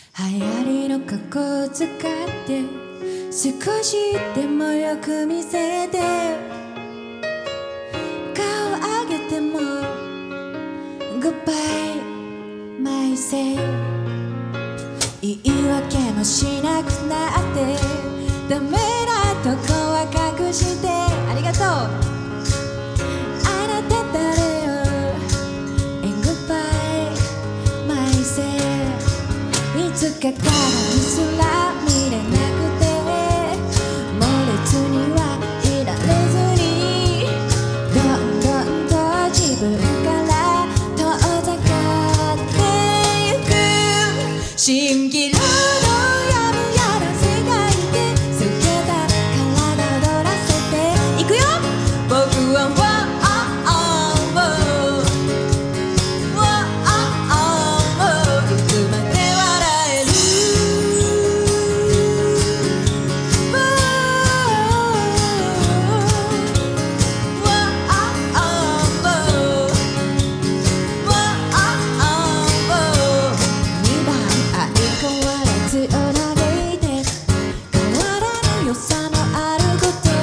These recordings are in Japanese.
流行りの格好を使って少しでもよく見せて、顔上げても Goodbye myself、 言い訳もしなくなってダメなとこは隠して、ありがとうあなた誰よ And goodbye myself、 いつかからにすら見れなくて猛烈にはいられずに、どんどんと自分から遠ざかってゆく、蜃気楼のやぶやら世界で透けた体踊らせていくよ。僕はいつまで笑える、2番相変わらずお嘆いて変わらぬ良さのある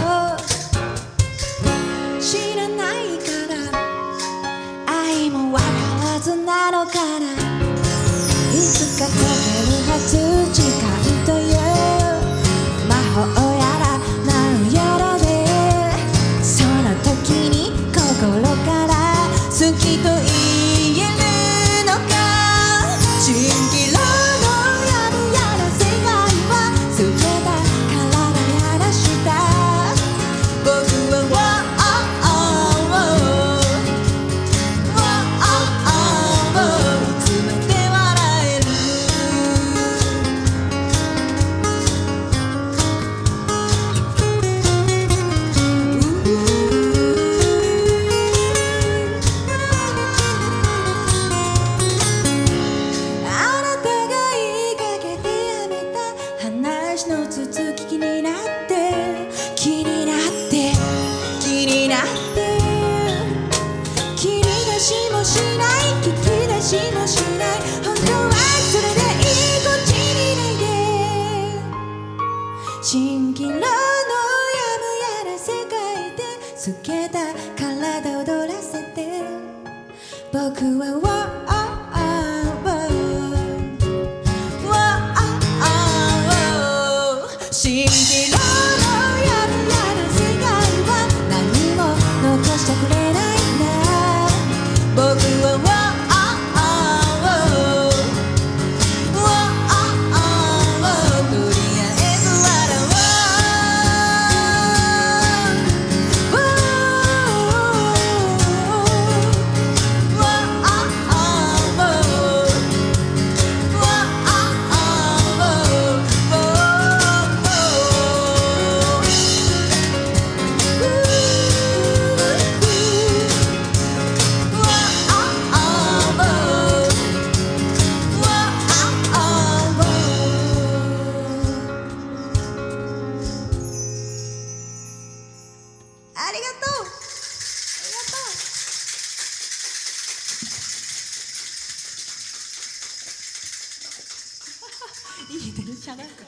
こと知らないから愛もわからずなのかな、いつか解けるはず時間という魔法やらなんやらで、その時に心から好きと言えるのか、蜃気楼のやぶやら世界は透けた体やらした僕はいつまで笑える、あなたが言いかけてやめた話の続き気になって気になって気になって、気に出しもしない聞き出しもしない、本当はそれでいいこっちにないで、蜃気楼のやぶやら世界で透けた体踊らせて、僕は蜃気楼のやぶやら世界は何も残してくれないんだ、僕はとりあえず笑おありがとう。いい電車なんか